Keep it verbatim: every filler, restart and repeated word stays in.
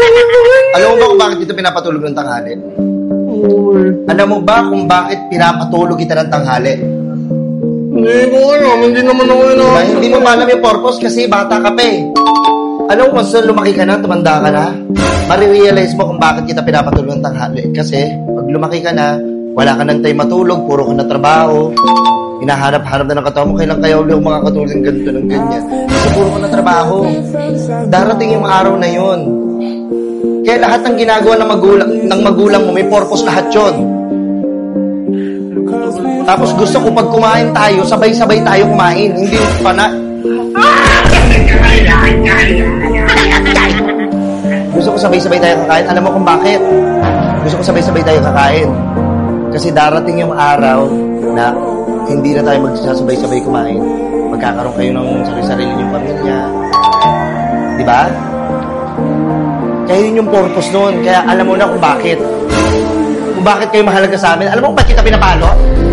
Alam mo ba kung bakit ito pinapatulog ng tanghali? Alam mo ba kung bakit pinapatulog kita ng tanghali? Hindi ko alam, hindi naman ako yun. Diba? Hindi mo alam yung purpose kasi bata ka pa eh. Alam mo, kung lumaki ka na, tumanda ka na, marirealize mo kung bakit kita pinapatulog ng tanghali. Kasi, pag lumaki ka na, wala ka nang time matulog, puro ka na trabaho, hinahanap-hanap na ng katawan mo, kailan kaya ulit mga katulog ng ganito ng ganyan. Kasi puro ka na trabaho. Darating yung araw na yun. Kaya lahat ng ginagawa ng magulang, ng magulang mo, may purpose lahat yun. Tapos gusto ko pag kumain tayo, sabay-sabay tayo kumain. Hindi pa na... Gusto ko sabay-sabay tayo kakain. Alam mo kung bakit? Gusto ko sabay-sabay tayo kakain. Kasi darating yung araw na hindi na tayo magsasabay-sabay kumain. Magkakaroon kayo ng sarili-sarili niyong pamilya. Di ba? Kaya yun yung purpose nun. Kaya alam mo na kung bakit. Kung bakit kayo mahalaga sa amin. Alam mo kung bakit kita pinapalo?